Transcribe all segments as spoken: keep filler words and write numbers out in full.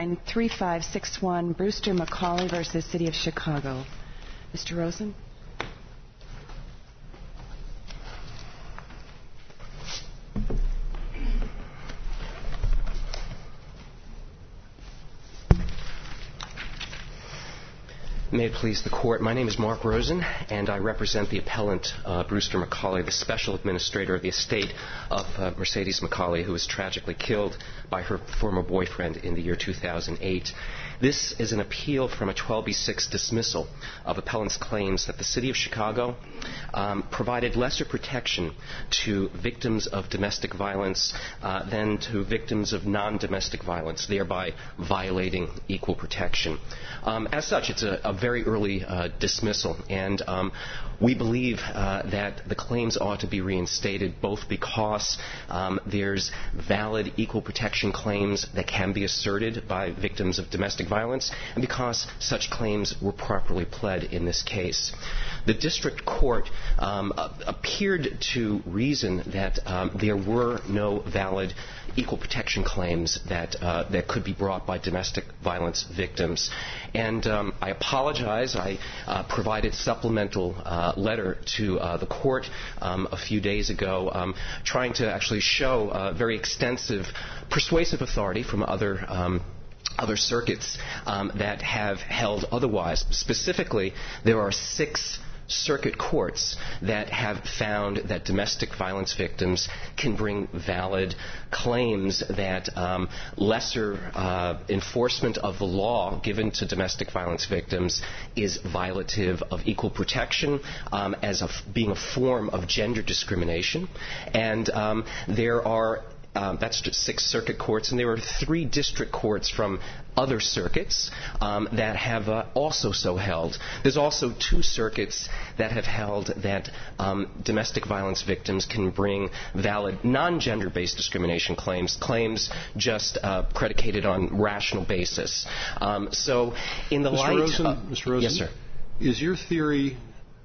three five six one, Brewster McCauley versus City of Chicago. Mister Rosen? May it please the Court, my name is Mark Rosen, and I represent the appellant, uh, Brewster McCauley, the special administrator of the estate of uh, Mercedes McCauley, who was tragically killed by her former boyfriend in the year two thousand eight. This is an appeal from a twelve B six dismissal of appellant's claims that the City of Chicago um, provided lesser protection to victims of domestic violence uh, than to victims of non-domestic violence, thereby violating equal protection. Um, as such, it's a, a very early uh, dismissal, and um, we believe uh, that the claims ought to be reinstated both because um, there's valid equal protection claims that can be asserted by victims of domestic violence, and because such claims were properly pled in this case. The district court um, appeared to reason that um, there were no valid equal protection claims that uh, that could be brought by domestic violence victims. And um, I apologize. I uh, provided supplemental uh, letter to uh, the court um, a few days ago um, trying to actually show uh, very extensive persuasive authority from other um, other circuits um, that have held otherwise. Specifically, there are six circuit courts that have found that domestic violence victims can bring valid claims that um, lesser uh, enforcement of the law given to domestic violence victims is violative of equal protection um, as a, being a form of gender discrimination. And um, there are Um, that's just six circuit courts, and there are three district courts from other circuits um, that have uh, also so held. There's also two circuits that have held that um, domestic violence victims can bring valid non-gender-based discrimination claims, claims just uh, predicated on rational basis. Um, so, in the Mister light, Rosen, uh, Mister Rosen, yes, sir. Is your theory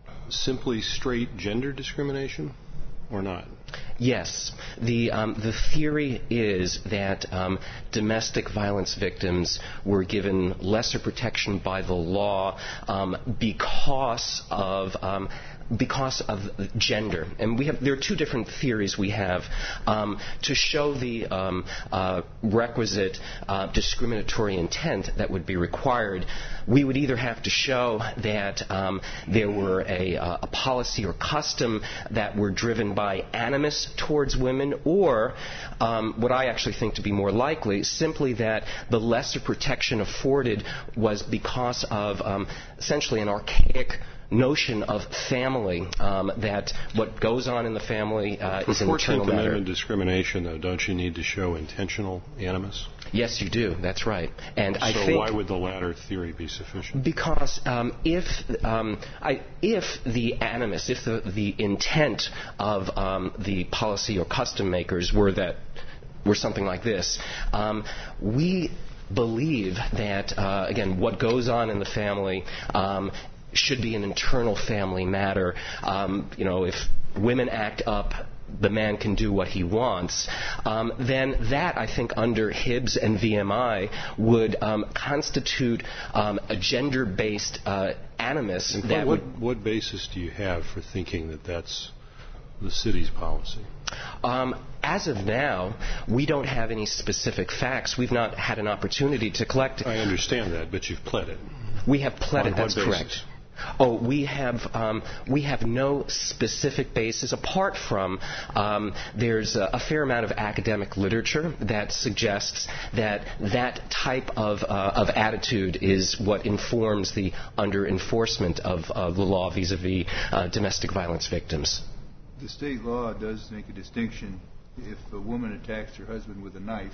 simply straight gender discrimination, or not? Yes. The um, the theory is that um, domestic violence victims were given lesser protection by the law um, because of um, because of gender. And we have there are two different theories we have um, to show the um, uh, requisite uh, discriminatory intent that would be required. We would either have to show that um, there were a, uh, a policy or custom that were driven by animus towards women, or um, what I actually think to be more likely, simply that the lesser protection afforded was because of um, essentially an archaic notion of family, um, that what goes on in the family uh, is an internal matter. For fourteenth Amendment discrimination, though, don't you need to show intentional animus? Yes, you do. That's right. And so I think why would the latter theory be sufficient? Because um, if um, I, if the animus, if the, the intent of um, the policy or custom makers were that were something like this, um, we believe that uh, again, what goes on in the family Um, should be an internal family matter. Um, you know, if women act up, the man can do what he wants, um, then that, I think, under Hibbs and V M I would um, constitute um, a gender-based uh, animus. And that what, would, what basis do you have for thinking that that's the city's policy? Um, as of now, we don't have any specific facts. We've not had an opportunity to collect. I understand that, but you've pled it. We have pled On it. That's what basis? Correct. Oh, we have um, we have no specific basis apart from um, there's a, a fair amount of academic literature that suggests that that type of uh, of attitude is what informs the under enforcement of, of the law vis-a-vis uh, domestic violence victims. The state law does make a distinction. If a woman attacks her husband with a knife,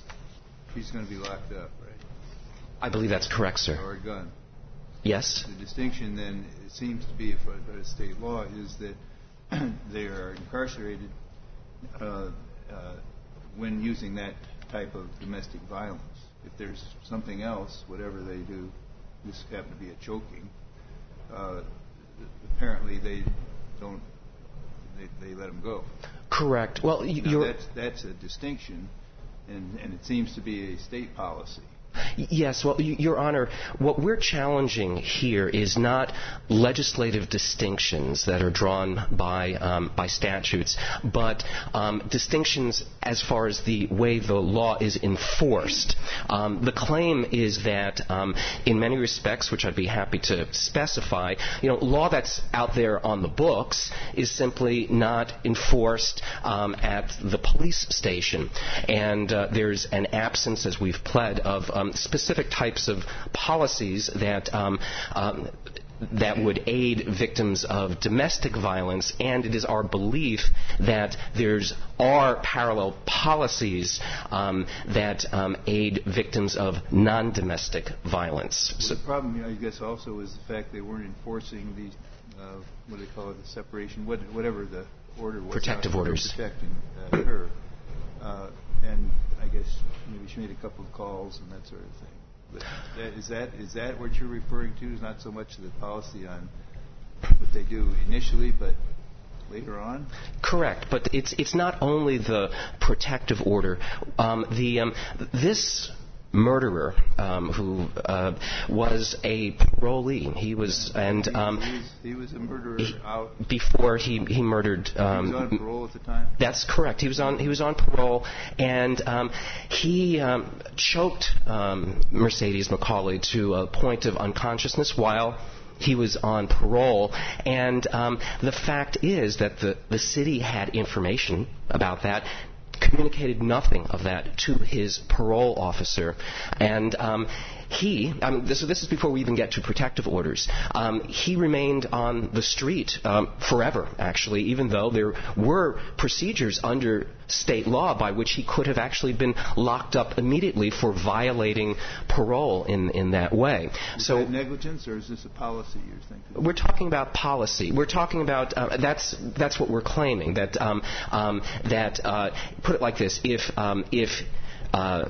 she's going to be locked up, right? I believe that's correct, sir. Or a gun. Yes. The distinction then, it seems to be, for the state law, is that they are incarcerated uh, uh, when using that type of domestic violence. If there's something else, whatever they do, this happened to be a choking, uh, apparently they don't, they, they let them go. Correct. Well, now you're... That's, that's a distinction, and, and it seems to be a state policy. Yes, well, Your Honor, what we're challenging here is not legislative distinctions that are drawn by um, by statutes, but um, distinctions as far as the way the law is enforced. Um, the claim is that, um, in many respects, which I'd be happy to specify, you know, law that's out there on the books is simply not enforced um, at the police station, and uh, there's an absence, as we've pled, of um, specific types of policies that um, um, that would aid victims of domestic violence, and it is our belief that there's are parallel policies um, that um, aid victims of non-domestic violence. Well, so the problem, I guess, also is the fact they weren't enforcing the uh, what do they call it, the separation, what, whatever the order was. Protective orders. Protecting uh, her. Uh, and I guess maybe she made a couple of calls and that sort of thing. But that, is that is that what you're referring to? Is not so much the policy on what they do initially, but later on? Correct, but it's it's not only the protective order. Um, the um, this murderer um, who uh, was a parolee. He was and um, he, was, he was a murderer he, out before he he murdered. Um, he was on parole at the time. That's correct. He was on he was on parole, and um, he um, choked um, Mercedes McCauley to a point of unconsciousness while he was on parole. And um, the fact is that the the city had information about that, communicated nothing of that to his parole officer, and um, he, I mean, this, this is before we even get to protective orders, um, he remained on the street um, forever, actually, even though there were procedures under state law by which he could have actually been locked up immediately for violating parole in, in that way. Is so that negligence, or is this a policy you're thinking? We're talking about policy. We're talking about, uh, that's that's what we're claiming, that, um, um, that uh, put it like this, if, um, if uh,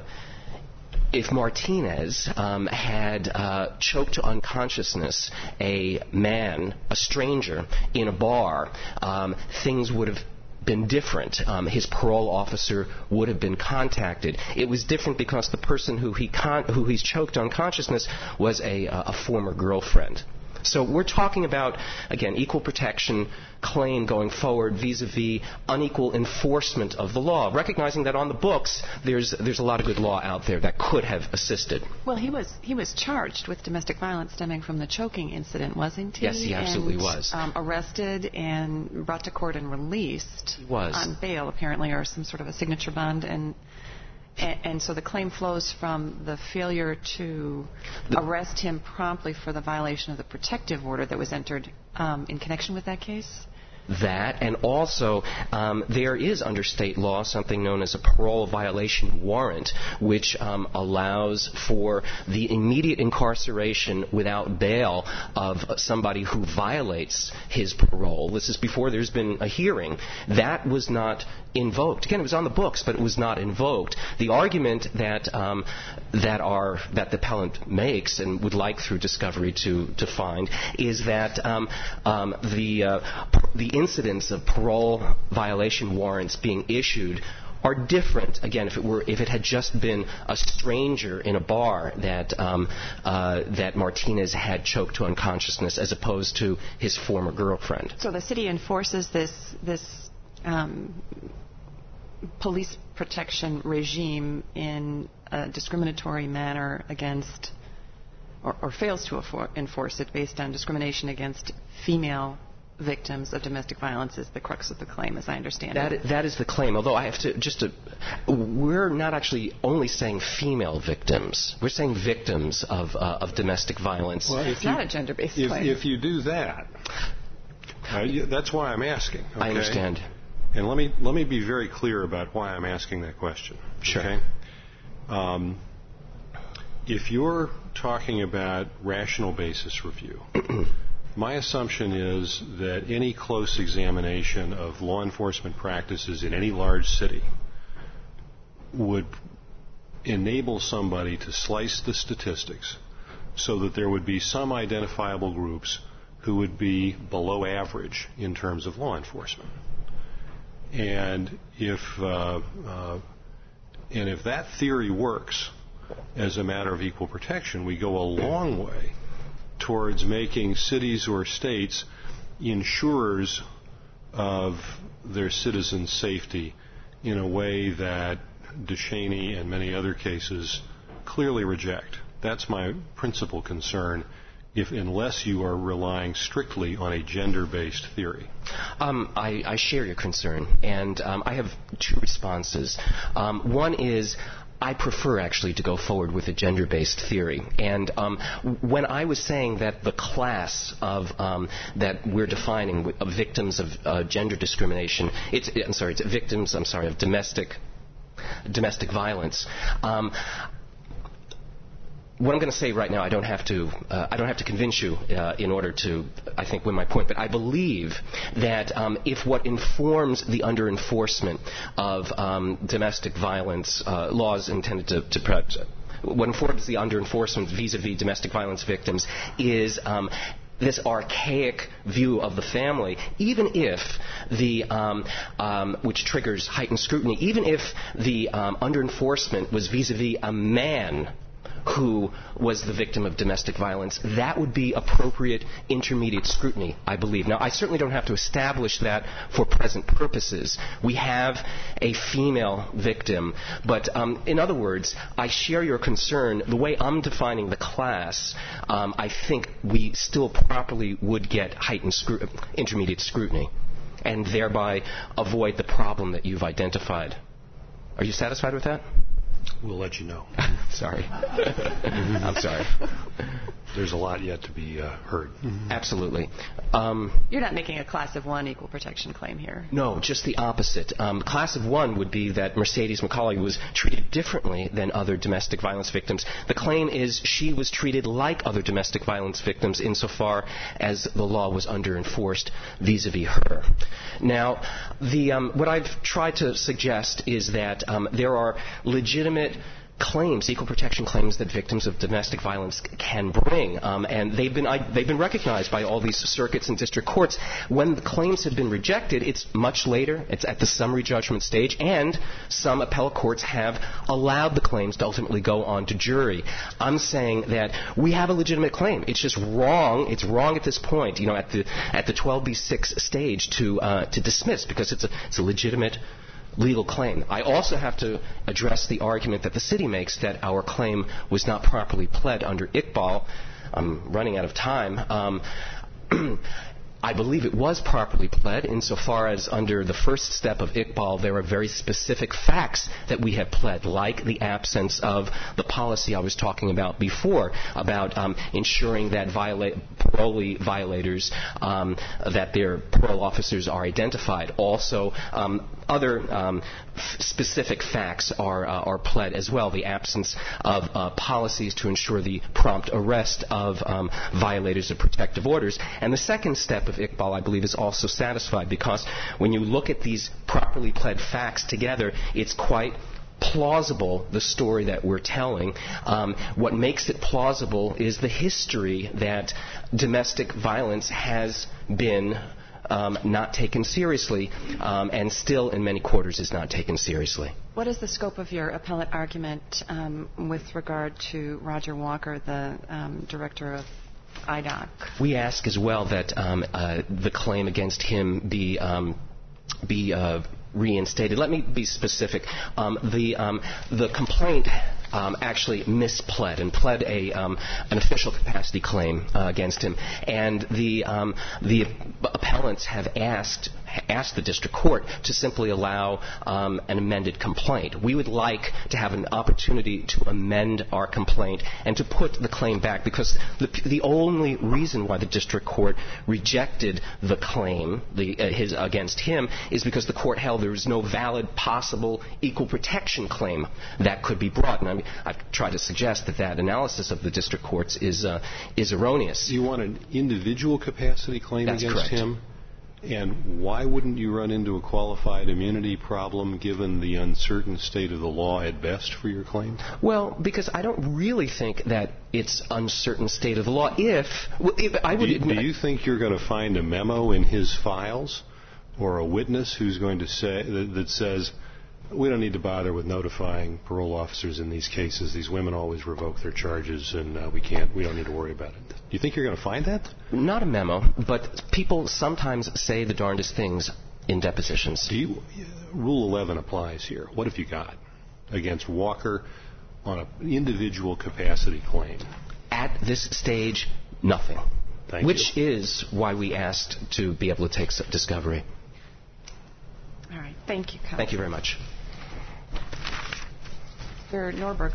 If Martinez um, had uh, choked to unconsciousness a man, a stranger, in a bar, um, things would have been different. Um, his parole officer would have been contacted. It was different because the person who he con- who he's choked unconsciousness was a, uh, a former girlfriend. So we're talking about, again, equal protection claim going forward vis-a-vis unequal enforcement of the law, recognizing that on the books there's there's a lot of good law out there that could have assisted. Well, he was he was charged with domestic violence stemming from the choking incident, wasn't he? Yes, he absolutely and, was. Um, arrested and brought to court and released he was. on bail, apparently, or some sort of a signature bond, and And, and so the claim flows from the failure to the, arrest him promptly for the violation of the protective order that was entered um, in connection with that case? That, and also um, there is under state law something known as a parole violation warrant, which um, allows for the immediate incarceration without bail of somebody who violates his parole. This is before there's been a hearing. That was not invoked. Again, it was on the books, but it was not invoked. The argument that um, that our that the appellant makes and would like through discovery to to find is that um, um, the uh, the incidents of parole violation warrants being issued are different. Again, if it were if it had just been a stranger in a bar that um, uh, that Martinez had choked to unconsciousness, as opposed to his former girlfriend. So the city enforces this this. Um, police protection regime in a discriminatory manner against, or, or fails to enforce it based on discrimination against female victims of domestic violence is the crux of the claim, as I understand that it. Is, that is the claim, although I have to, just to, we're not actually only saying female victims. We're saying victims of, uh, of domestic violence. Well, it's not a gender-based if, claim. If you do that, uh, you, that's why I'm asking. Okay? I understand. And let me let me be very clear about why I'm asking that question. Sure. Okay? Um, if you're talking about rational basis review, my assumption is that any close examination of law enforcement practices in any large city would enable somebody to slice the statistics so that there would be some identifiable groups who would be below average in terms of law enforcement. And if uh, uh, and if that theory works, as a matter of equal protection, we go a long way towards making cities or states insurers of their citizens' safety in a way that DeShaney and many other cases clearly reject. That's my principal concern, if unless you are relying strictly on a gender-based theory. Um, I, I share your concern, and um, I have two responses. Um, one is, I prefer actually to go forward with a gender-based theory. And um, when I was saying that the class of um, that we're defining of victims of uh, gender discrimination, it's I'm sorry, it's victims. I'm sorry, of domestic domestic violence. Um, What I'm going to say right now, I don't have to. Uh, I don't have to convince you uh, in order to, I think, win my point. But I believe that um, if what informs the under-enforcement of um, domestic violence uh, laws intended to, to protect, what informs the under-enforcement vis-a-vis domestic violence victims is um, this archaic view of the family, even if the, um, um, which triggers heightened scrutiny, even if the um, under-enforcement was vis-a-vis a man who was the victim of domestic violence, that would be appropriate intermediate scrutiny, I believe. Now, I certainly don't have to establish that for present purposes. We have a female victim, but um, in other words, I share your concern. The way I'm defining the class, um, I think we still properly would get heightened scru- intermediate scrutiny and thereby avoid the problem that you've identified. Are you satisfied with that? We'll let you know. Sorry. I'm sorry. There's a lot yet to be uh, heard. Mm-hmm. Absolutely. Um, You're not making a class of one equal protection claim here. No, just the opposite. Um, class of one would be that Mercedes McCauley was treated differently than other domestic violence victims. The claim is she was treated like other domestic violence victims insofar as the law was under-enforced vis-a-vis her. Now, the, um, what I've tried to suggest is that um, there are legitimate claims, equal protection claims that victims of domestic violence can bring, um, and they've been I, they've been recognized by all these circuits and district courts. When the claims have been rejected, it's much later. It's at the summary judgment stage, and some appellate courts have allowed the claims to ultimately go on to jury. I'm saying that we have a legitimate claim. It's just wrong. It's wrong at this point, you know, at the at the twelve B six stage to uh, to dismiss because it's a it's a legitimate legal claim. I also have to address the argument that the city makes that our claim was not properly pled under Iqbal. I'm running out of time. Um, I believe it was properly pled insofar as under the first step of Iqbal there are very specific facts that we have pled, like the absence of the policy I was talking about before, about um, ensuring that viola- parolee violators, um, that their parole officers are identified. Also, um, other um, f- specific facts are, uh, are pled as well, the absence of uh, policies to ensure the prompt arrest of um, violators of protective orders. And the second step of Iqbal, I believe, is also satisfied because when you look at these properly pled facts together, it's quite plausible, the story that we're telling. Um, what makes it plausible is the history that domestic violence has been um, not taken seriously um, and still in many quarters is not taken seriously. What is the scope of your appellate argument um, with regard to Roger Walker, the um, director of I D O C? We ask as well that um, uh, the claim against him be um, be uh, reinstated. Let me be specific. Um, the um, the complaint um, actually mispled and pled a um, an official capacity claim uh, against him, and the um, the appellants have asked asked the district court to simply allow um, an amended complaint. We would like to have an opportunity to amend our complaint and to put the claim back, because the, the only reason why the district court rejected the claim the, uh, his, against him is because the court held there was no valid possible equal protection claim that could be brought. And I mean, I've tried to suggest that that analysis of the district courts is uh, is erroneous. You want an individual capacity claim That's against correct. him? And why wouldn't you run into a qualified immunity problem given the uncertain state of the law at best for your claim? Well, because I don't really think that it's uncertain state of the law. If, if I would, do, you, do you think you're going to find a memo in his files or a witness who's going to say that, that says we don't need to bother with notifying parole officers in these cases. These women always revoke their charges, and uh, we can't. We don't need to worry about it. Do you think you're going to find that? Not a memo, but people sometimes say the darndest things in depositions. Do you, Rule eleven applies here. What have you got against Walker on an individual capacity claim? At this stage, nothing. Thank Which you. is why we asked to be able to take discovery. All right. Thank you, Counsel. Thank you very much. Mister Norberg.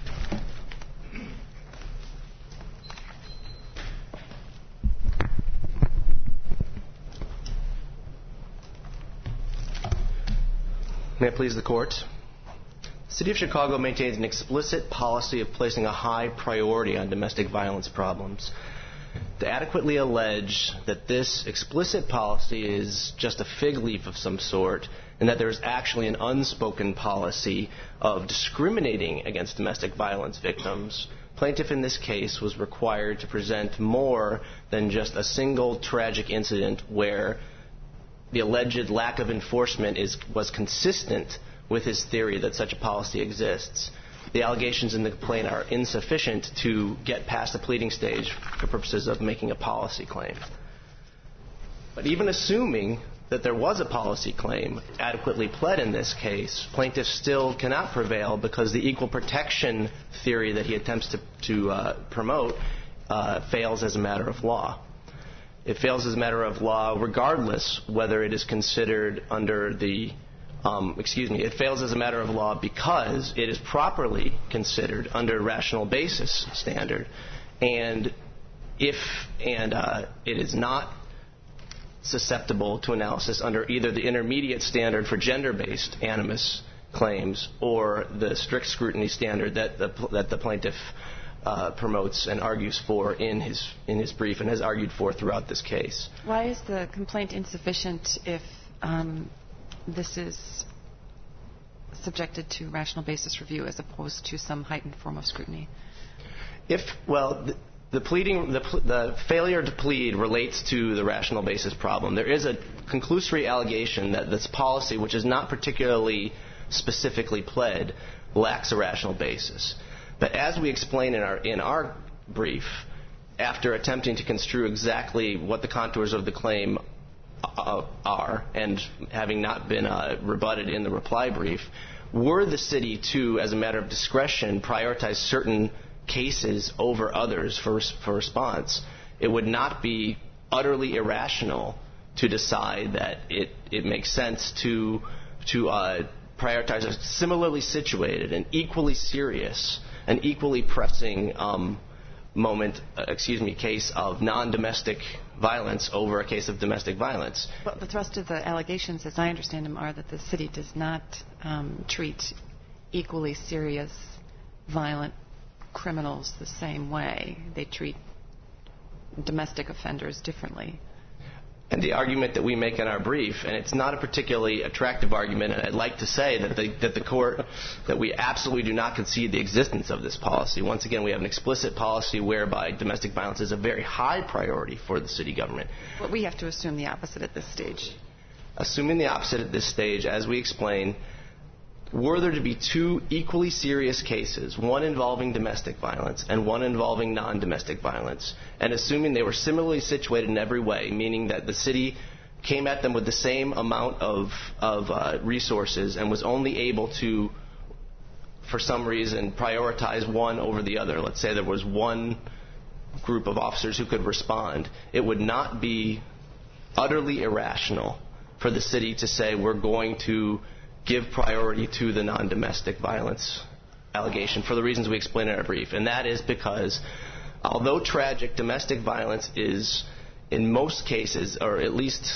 May it please the Court. The City of Chicago maintains an explicit policy of placing a high priority on domestic violence problems. To adequately allege that this explicit policy is just a fig leaf of some sort, and that there is actually an unspoken policy of discriminating against domestic violence victims, plaintiff in this case was required to present more than just a single tragic incident where the alleged lack of enforcement is, was consistent with his theory that such a policy exists. The allegations in the complaint are insufficient to get past the pleading stage for purposes of making a policy claim. But even assuming that there was a policy claim adequately pled in this case, plaintiff still cannot prevail because the equal protection theory that he attempts to, to uh, promote uh, fails as a matter of law. It fails as a matter of law regardless whether it is considered under the Um, excuse me, it fails as a matter of law because it is properly considered under a rational basis standard, and if and uh, it is not susceptible to analysis under either the intermediate standard for gender-based animus claims or the strict scrutiny standard that the that the plaintiff uh, promotes and argues for in his in his brief and has argued for throughout this case. Why is the complaint insufficient if um, this is subjected to rational basis review as opposed to some heightened form of scrutiny? If, well, the, the pleading, the, the failure to plead relates to the rational basis problem. There is a conclusory allegation that this policy, which is not particularly specifically pled, lacks a rational basis. But as we explain in our, in our brief, after attempting to construe exactly what the contours of the claim Uh, are, and having not been uh, rebutted in the reply brief, were the city to, as a matter of discretion, prioritize certain cases over others for, for response, it would not be utterly irrational to decide that it, it makes sense to, to uh, prioritize a similarly situated and equally serious and equally pressing um, moment, uh, excuse me, case of non-domestic violence over a case of domestic violence. But the thrust of the allegations, as I understand them, are that the city does not um, treat equally serious, violent criminals the same way. They treat domestic offenders differently. And the argument that we make in our brief, and it's not a particularly attractive argument, and I'd like to say that the, that the court, that we absolutely do not concede the existence of this policy. Once again, we have an explicit policy whereby domestic violence is a very high priority for the city government. But we have to assume the opposite at this stage. Assuming the opposite at this stage, as we explain, were there to be two equally serious cases, one involving domestic violence and one involving non-domestic violence, and assuming they were similarly situated in every way, meaning that the city came at them with the same amount of, of uh, resources and was only able to, for some reason, prioritize one over the other. Let's say there was one group of officers who could respond. It would not be utterly irrational for the city to say we're going to give priority to the non-domestic violence allegation for the reasons we explain in our brief. And that is because although tragic, domestic violence is in most cases, or at least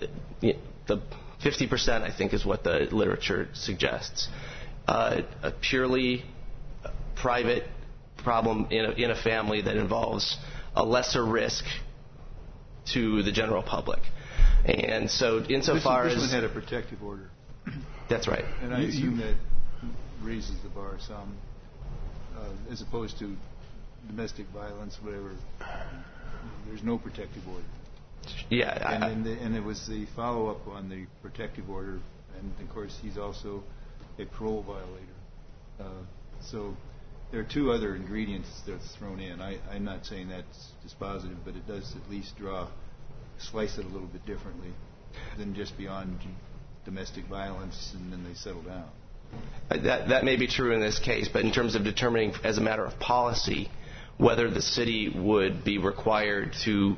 the fifty percent I think is what the literature suggests, uh, a purely private problem in a, in a family that involves a lesser risk to the general public. And so insofar this, as... This one had a protective order. That's right. And I assume that raises the bar some, uh, as opposed to domestic violence, whatever. There's no protective order. Yeah. And, I, and, the, and it was the follow-up on the protective order, and of course he's also a parole violator. Uh, so there are two other ingredients that's thrown in. I, I'm not saying that's dispositive, but it does at least draw, slice it a little bit differently than just beyond domestic violence and then they settle down. That, that may be true in this case, but in terms of determining as a matter of policy whether the city would be required to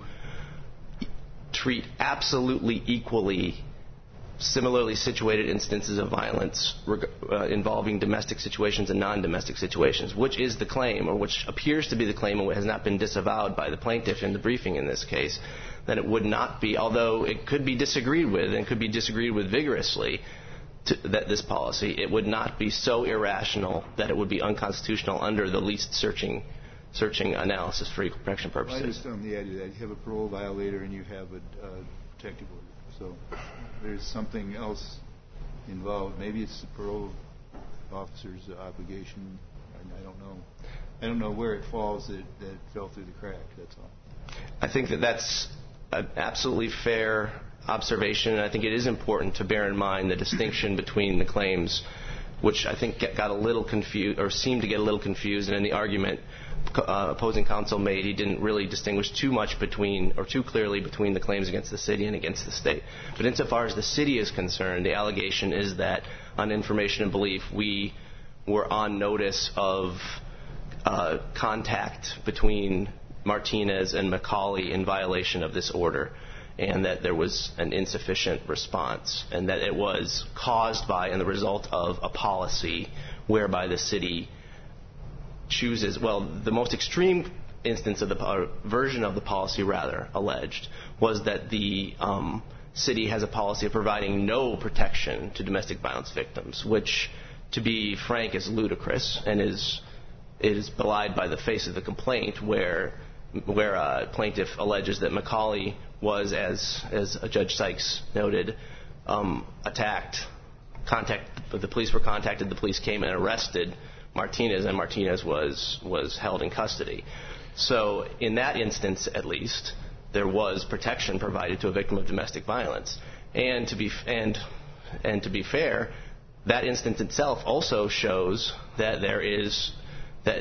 treat absolutely equally similarly situated instances of violence uh, involving domestic situations and non-domestic situations, which is the claim, or which appears to be the claim and has not been disavowed by the plaintiff in the briefing in this case, then it would not be, although it could be disagreed with and could be disagreed with vigorously, to, that this policy, it would not be so irrational that it would be unconstitutional under the least searching searching analysis for equal protection purposes. Well, I just don't the idea that you have a parole violator and you have a uh, protective order. So there's something else involved. Maybe it's the parole officer's obligation. I, I don't know. I don't know where it falls that, that it fell through the crack. That's all. I think that that's an absolutely fair observation, and I think it is important to bear in mind the distinction between the claims, which I think get, got a little confused, or seemed to get a little confused, and in the argument uh, opposing counsel made, he didn't really distinguish too much between, or too clearly between the claims against the city and against the state. But insofar as the city is concerned, the allegation is that on information and belief, we were on notice of uh, contact between Martinez and McCauley in violation of this order, and that there was an insufficient response, and that it was caused by and the result of a policy whereby the city chooses, well, the most extreme instance of the uh, version of the policy, rather, alleged, was that the um, city has a policy of providing no protection to domestic violence victims, which, to be frank, is ludicrous and is is belied by the face of the complaint, where where a plaintiff alleges that McCauley was, as as Judge Sykes noted, um, attacked. Contact the police were contacted. The police came and arrested Martinez, and Martinez was was held in custody. So, in that instance, at least, there was protection provided to a victim of domestic violence. And to be and and to be fair, that instance itself also shows that there is that.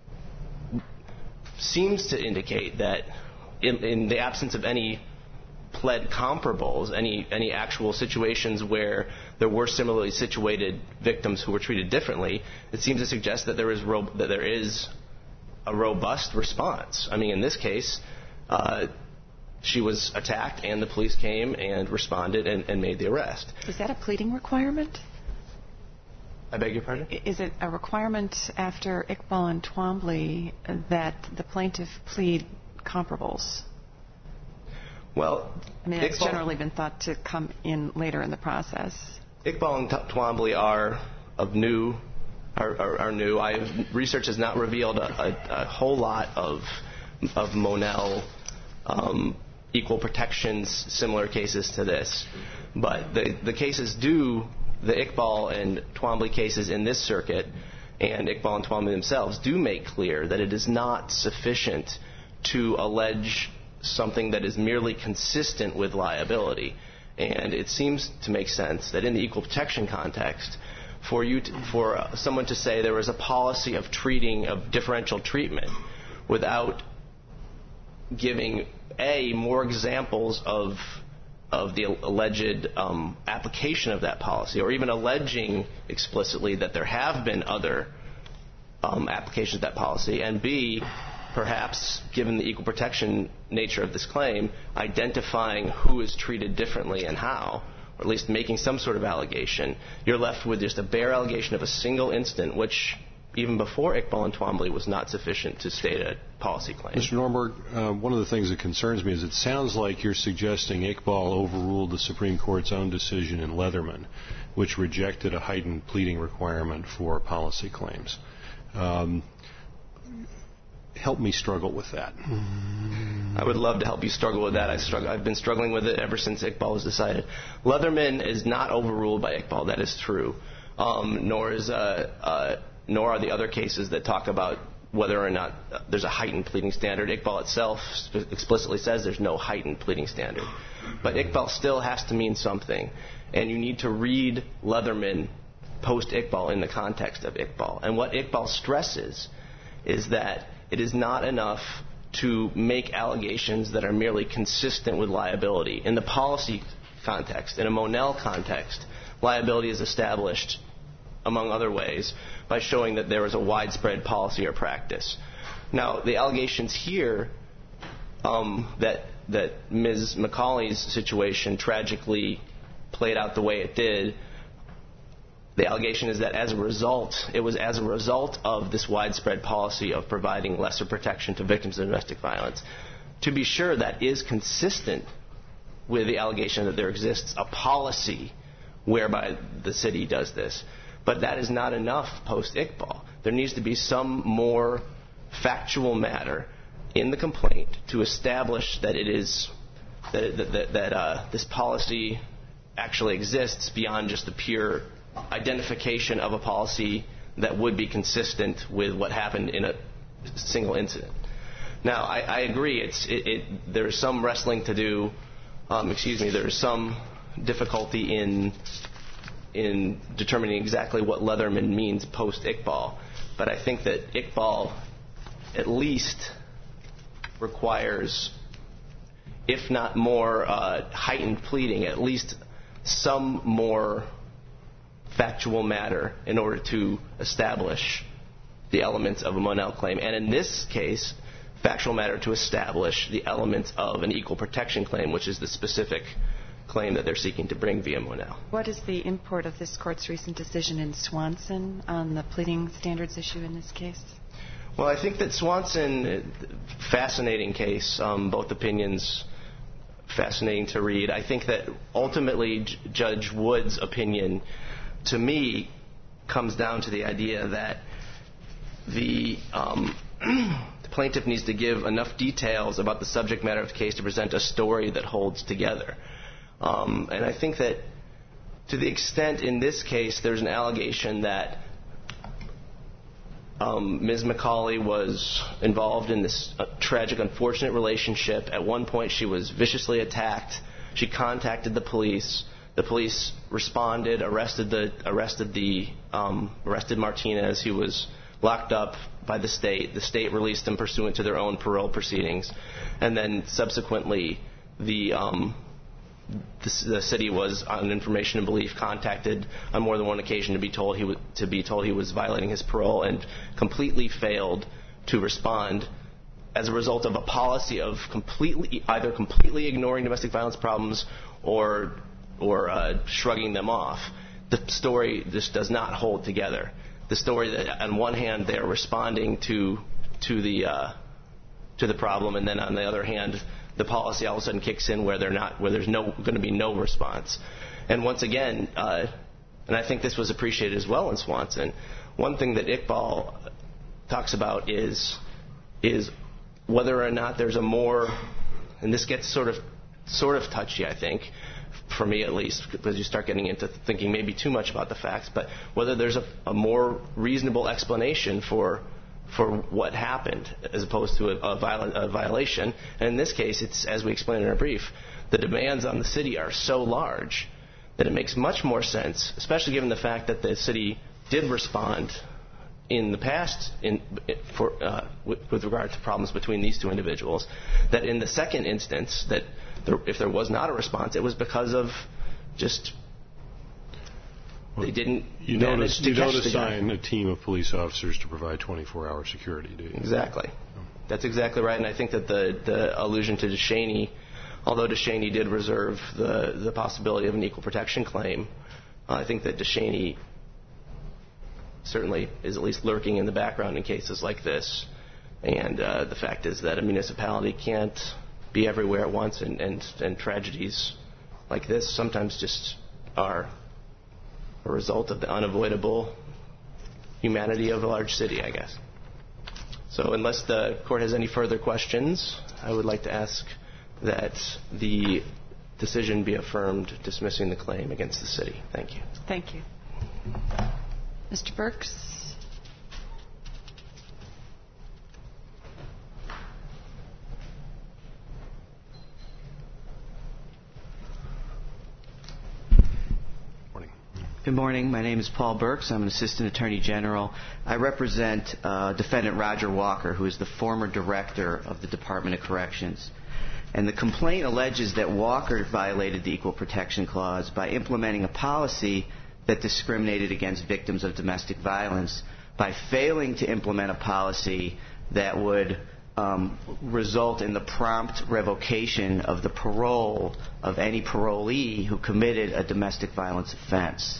seems to indicate that in, in the absence of any pled comparables, any any actual situations where there were similarly situated victims who were treated differently, it seems to suggest that there is ro- that there is a robust response. I mean, in this case, uh, she was attacked, and the police came and responded and, and made the arrest. Is that a pleading requirement? I beg your pardon? Is it a requirement after Iqbal and Twombly that the plaintiff plead comparables? Well, I mean, it's Iqbal, generally been thought to come in later in the process. Iqbal and T- Twombly are of new, are, are, are new. I have, research has not revealed a, a, a whole lot of of Monell um, equal protections similar cases to this, but the the cases do. The Iqbal and Twombly cases in this circuit, and Iqbal and Twombly themselves, do make clear that it is not sufficient to allege something that is merely consistent with liability. And it seems to make sense that in the equal protection context, for you to, for uh, someone to say there was a policy of treating, of differential treatment, without giving, A, more examples of of the alleged um, application of that policy, or even alleging explicitly that there have been other um, applications of that policy, and B, perhaps, given the equal protection nature of this claim, identifying who is treated differently and how, or at least making some sort of allegation, you're left with just a bare allegation of a single incident, which even before Iqbal and Twombly was not sufficient to state a policy claim. Mister Norberg, uh, one of the things that concerns me is it sounds like you're suggesting Iqbal overruled the Supreme Court's own decision in Leatherman, which rejected a heightened pleading requirement for policy claims. Um, help me struggle with that. I would love to help you struggle with that. I struggle, I've been struggling with it ever since Iqbal was decided. Leatherman is not overruled by Iqbal. That is true. Um, nor is uh, uh, nor are the other cases that talk about whether or not there's a heightened pleading standard. Iqbal itself explicitly says there's no heightened pleading standard. But Iqbal still has to mean something. And you need to read Leatherman post-Iqbal in the context of Iqbal. And what Iqbal stresses is that it is not enough to make allegations that are merely consistent with liability. In the policy context, in a Monell context, liability is established, among other ways, by showing that there is a widespread policy or practice. Now, the allegations here um, that that Miz McCauley's situation tragically played out the way it did, the allegation is that as a result, it was as a result of this widespread policy of providing lesser protection to victims of domestic violence. To be sure, that is consistent with the allegation that there exists a policy whereby the city does this. But that is not enough post-Iqbal. There needs to be some more factual matter in the complaint to establish that it is that that, that uh, this policy actually exists beyond just the pure identification of a policy that would be consistent with what happened in a single incident. Now, I, I agree. It's it, it, there's some wrestling to do. Um, excuse me. There's some difficulty in in determining exactly what Leatherman means post-Iqbal, but I think that Iqbal at least requires, if not more uh, heightened pleading, at least some more factual matter in order to establish the elements of a Monell claim. And in this case, factual matter to establish the elements of an equal protection claim, which is the specific claim that they're seeking to bring via Monell. What is the import of this Court's recent decision in Swanson on the pleading standards issue in this case? Well, I think that Swanson, fascinating case, um, both opinions fascinating to read. I think that ultimately J- Judge Wood's opinion, to me, comes down to the idea that the, um, the plaintiff needs to give enough details about the subject matter of the case to present a story that holds together. Um, and I think that to the extent in this case there's an allegation that um, Miz McCauley was involved in this uh, tragic, unfortunate relationship. At one point she was viciously attacked. She contacted the police. The police responded, arrested the arrested the um, arrested Martinez. He was locked up by the state. The state released him pursuant to their own parole proceedings, and then subsequently the um, the, the city was, on information and belief, contacted on more than one occasion to be told he was to be told he was violating his parole, and completely failed to respond as a result of a policy of completely either completely ignoring domestic violence problems or or uh, shrugging them off. The story just does not hold together. The story that on one hand they're responding to to the uh, to the problem, and then on the other hand the policy all of a sudden kicks in where they're not, where there's no going to be no response. And once again, uh, and I think this was appreciated as well in Swanson, one thing that Iqbal talks about is is whether or not there's a more, and this gets sort of sort of touchy, I think, for me at least, because you start getting into thinking maybe too much about the facts, but whether there's a, a more reasonable explanation for for what happened as opposed to a, a, viol- a violation. And in this case, it's, as we explained in our brief, the demands on the city are so large that it makes much more sense, especially given the fact that the city did respond in the past in, for, uh, with, with regard to problems between these two individuals, that in the second instance, that there, if there was not a response, it was because of just they didn't you manage don't, to you catch don't the guy. assign a team of police officers to provide twenty-four hour security, do you? Exactly. That's exactly right. And I think that the, the allusion to DeShaney, although DeShaney did reserve the, the possibility of an equal protection claim, uh, I think that DeShaney certainly is at least lurking in the background in cases like this. And uh, the fact is that a municipality can't be everywhere at once, and, and, and tragedies like this sometimes just are a result of the unavoidable humanity of a large city, I guess. So unless the court has any further questions, I would like to ask that the decision be affirmed dismissing the claim against the city. Thank you. Thank you. Mister Burks? Good morning. My name is Paul Burks. I'm an Assistant Attorney General. I represent uh, Defendant Roger Walker, who is the former Director of the Department of Corrections. And the complaint alleges that Walker violated the Equal Protection Clause by implementing a policy that discriminated against victims of domestic violence by failing to implement a policy that would um, result in the prompt revocation of the parole of any parolee who committed a domestic violence offense.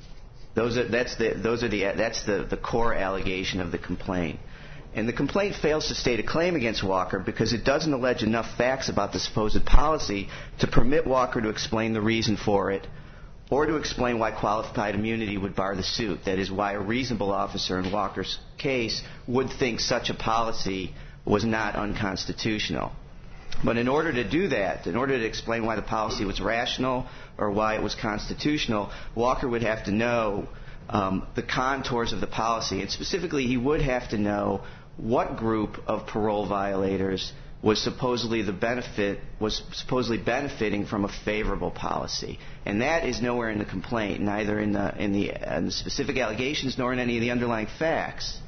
Those are, that's the, those are the, that's the, the core allegation of the complaint. And the complaint fails to state a claim against Walker because it doesn't allege enough facts about the supposed policy to permit Walker to explain the reason for it or to explain why qualified immunity would bar the suit. That is, why a reasonable officer in Walker's case would think such a policy was not unconstitutional. But in order to do that, in order to explain why the policy was rational or why it was constitutional, Walker would have to know um, the contours of the policy. And specifically, he would have to know what group of parole violators was supposedly the benefit was supposedly benefiting from a favorable policy, and that is nowhere in the complaint, neither in the in the, in the specific allegations nor in any of the underlying facts.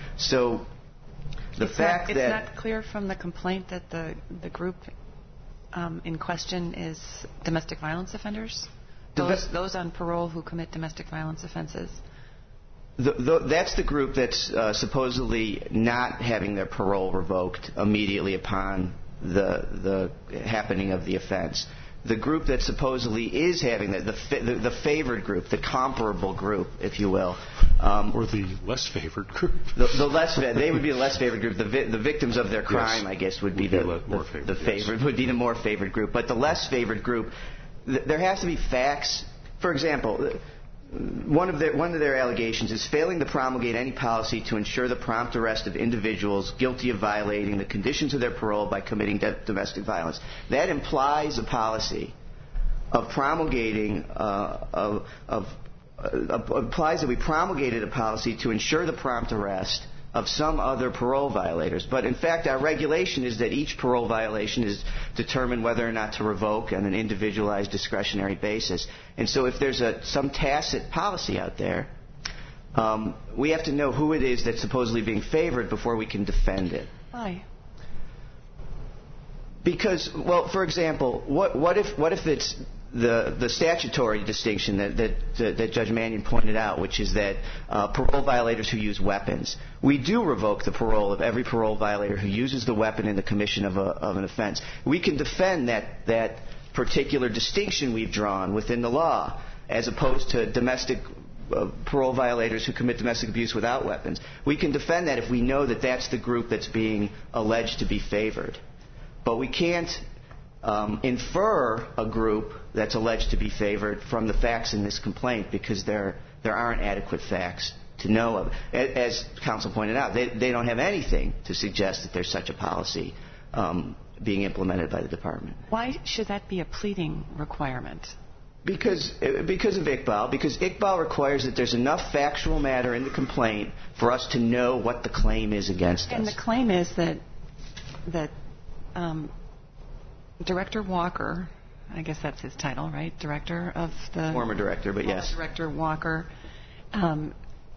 So. The it's fact not, that it's not clear from the complaint that the the group um, in question is domestic violence offenders, those those on parole who commit domestic violence offenses. The, the, that's the group that's uh, supposedly not having their parole revoked immediately upon the the happening of the offense. The group that supposedly is having the the, the, the favored group, the comparable group, if you will, um, or the less favored group. The, the less they would be the less favored group. The vi- the victims of their crime, yes, I guess, would be, would be the, more favored, the, the favored yes. would be the more favored group. But the less favored group, th- there has to be facts. For example, one of their one of their allegations is failing to promulgate any policy to ensure the prompt arrest of individuals guilty of violating the conditions of their parole by committing de- domestic violence. That implies a policy of promulgating uh, of, of uh, implies that we promulgated a policy to ensure the prompt arrest of some other parole violators. But in fact, our regulation is that each parole violation is determined whether or not to revoke on an individualized discretionary basis. And so if there's a, some tacit policy out there, um, we have to know who it is that's supposedly being favored before we can defend it. Why? Because, well, for example, what, what if what if it's the the statutory distinction that that, that Judge Mannion pointed out, which is that uh, parole violators who use weapons, we do revoke the parole of every parole violator who uses the weapon in the commission of a of an offense. We can defend that that particular distinction we've drawn within the law, as opposed to domestic uh, parole violators who commit domestic abuse without weapons. We can defend that if we know that that's the group that's being alleged to be favored. But we can't um, infer a group that's alleged to be favored from the facts in this complaint because there there aren't adequate facts to know of. As counsel pointed out, they, they don't have anything to suggest that there's such a policy um, being implemented by the department. Why should that be a pleading requirement? Because because of Iqbal. Because Iqbal requires that there's enough factual matter in the complaint for us to know what the claim is against and us. And the claim is that that um, Director Walker, I guess that's his title, right? Director of the... Former director, but yes. Director Walker um,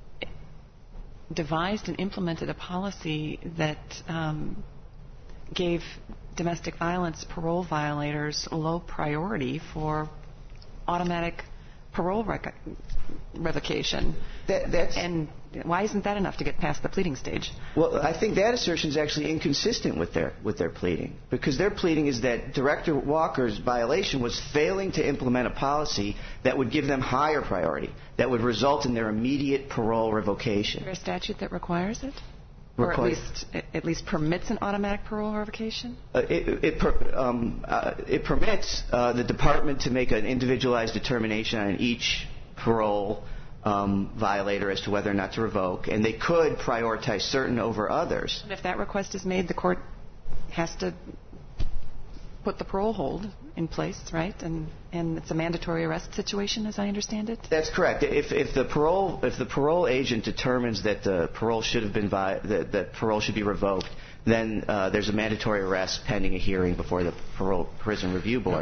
devised and implemented a policy that um, gave domestic violence parole violators low priority for automatic parole rec- revocation. That, that's and why isn't that enough to get past the pleading stage? Well, I think that assertion is actually inconsistent with their with their pleading, because their pleading is that Director Walker's violation was failing to implement a policy that would give them higher priority, that would result in their immediate parole revocation. Is there a statute that requires it? Require. Or at least at least permits an automatic parole revocation? Uh, it it, per, um, uh, it permits uh, the department to make an individualized determination on each parole um, violator as to whether or not to revoke, and they could prioritize certain over others. And if that request is made, the court has to put the parole hold in place, right? And and it's a mandatory arrest situation, as I understand it. That's correct. If if the parole if the parole agent determines that the parole should have been vi- that, that parole should be revoked, then uh, there's a mandatory arrest pending a hearing before the parole prison review board.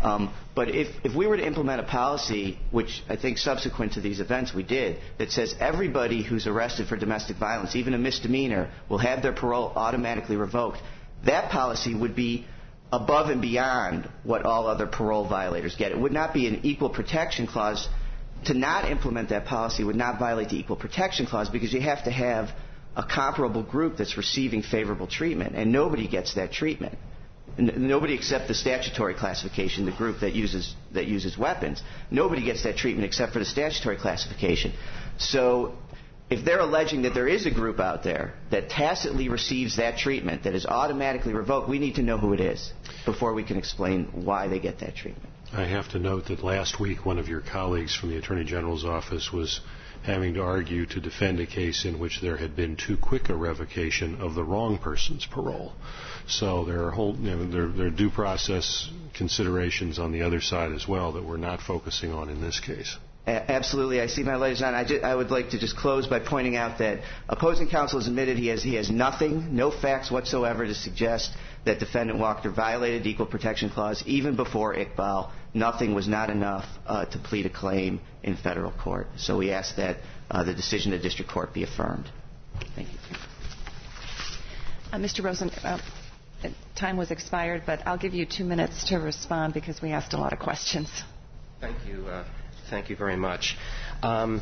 Um, but if, if we were to implement a policy, which I think subsequent to these events we did, that says everybody who's arrested for domestic violence, even a misdemeanor, will have their parole automatically revoked, that policy would be above and beyond what all other parole violators get. It would not be an equal protection clause. To not implement that policy would not violate the equal protection clause because you have to have a comparable group that's receiving favorable treatment, and nobody gets that treatment. N- nobody except the statutory classification, the group that uses that uses weapons. Nobody gets that treatment except for the statutory classification. So if they're alleging that there is a group out there that tacitly receives that treatment that is automatically revoked, we need to know who it is before we can explain why they get that treatment. I have to note that last week one of your colleagues from the Attorney General's office was having to argue to defend a case in which there had been too quick a revocation of the wrong person's parole. So there are whole, you know, there, there are due process considerations on the other side as well that we're not focusing on in this case. Absolutely. I see my light is on. I, just, I would like to just close by pointing out that opposing counsel has admitted he has, he has nothing, no facts whatsoever to suggest that defendant Walker violated the Equal Protection Clause even before Iqbal. Nothing was not enough uh, to plead a claim in federal court. So we ask that uh, the decision of the district court be affirmed. Thank you. Uh, Mister Rosen, uh, time was expired, but I'll give you two minutes to respond because we asked a lot of questions. Thank you. Uh, thank you very much. Um,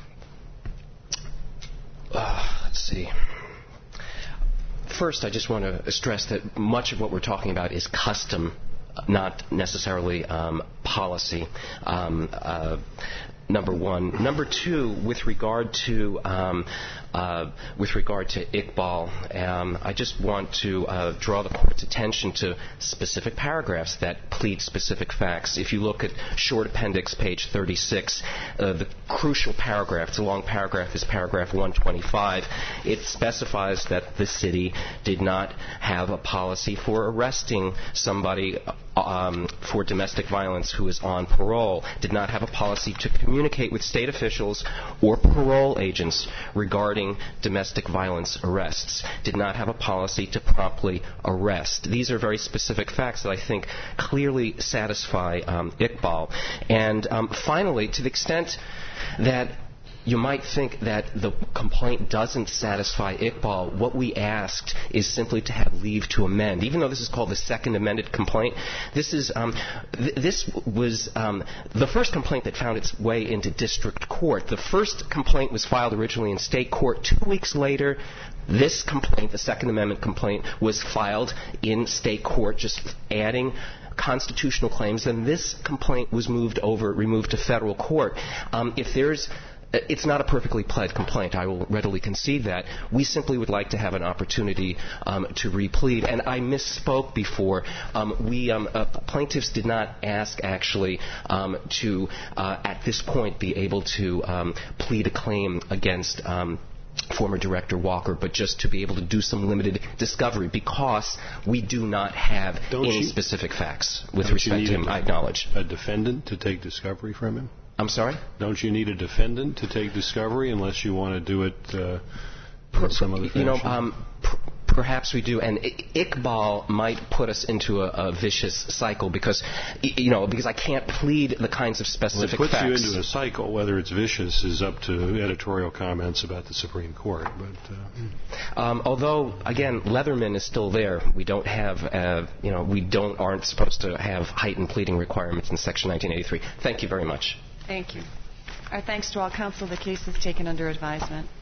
uh, let's see. First, I just want to stress that much of what we're talking about is custom, not necessarily um, policy. Um, uh, number one. Number two, with regard to um, uh, with regard to Iqbal, um, I just want to uh, draw the court's attention to specific paragraphs that plead specific facts. If you look at short appendix page thirty-six, uh, the crucial paragraph, it's a long paragraph, is paragraph one twenty-five. It specifies that the city did not have a policy for arresting somebody um, for domestic violence who is on parole, did not have a policy to communicate with state officials or parole agents regarding domestic violence arrests, did not have a policy to promptly arrest. These are very specific facts that I think clearly satisfy um, Iqbal. And um, finally, to the extent that you might think that the complaint doesn't satisfy Iqbal, what we asked is simply to have leave to amend. Even though this is called the second amended complaint, this is um, th- this was um, the first complaint that found its way into district court. The first complaint was filed originally in state court. Two weeks later, this complaint, the second amendment complaint, was filed in state court, just adding constitutional claims. Then this complaint was moved over, removed to federal court. Um, if there's It's not a perfectly pled complaint. I will readily concede that. We simply would like to have an opportunity um, to replead. And I misspoke before. Um, we um, uh, plaintiffs did not ask, actually, um, to, uh, at this point, be able to um, plead a claim against um, former Director Walker, but just to be able to do some limited discovery because we do not have don't any you, specific facts with respect to him, a, I acknowledge. A defendant to take discovery from him? I'm sorry? Don't you need a defendant to take discovery unless you want to do it uh, in some other fashion? You know, um, pr- perhaps we do. And I- Iqbal might put us into a, a vicious cycle because, you know, because I can't plead the kinds of specific well, it puts facts. you into a cycle. Whether it's vicious is up to editorial comments about the Supreme Court. But uh, um, although, again, Leatherman is still there. We don't have, uh, you know, we don't aren't supposed to have heightened pleading requirements in Section nineteen eighty-three. Thank you very much. Thank you. Our thanks to all counsel. The case is taken under advisement.